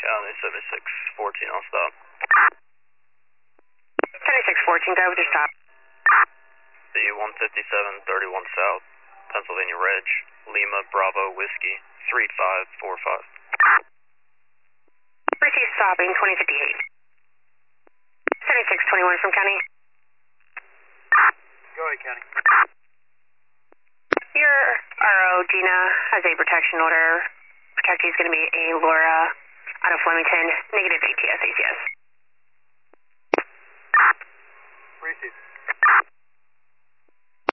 County 7614, I'll stop. 7614, go with your stop. The 15731 South, Pennsylvania Reg, Lima Bravo Whiskey, 3545. Receive stopping, 2058. 7621 from County. Go ahead, County. Your RO, Gina, has a protection order. Protectee is going to be a Laura out of Flemington, negative ATS ACS. Receive.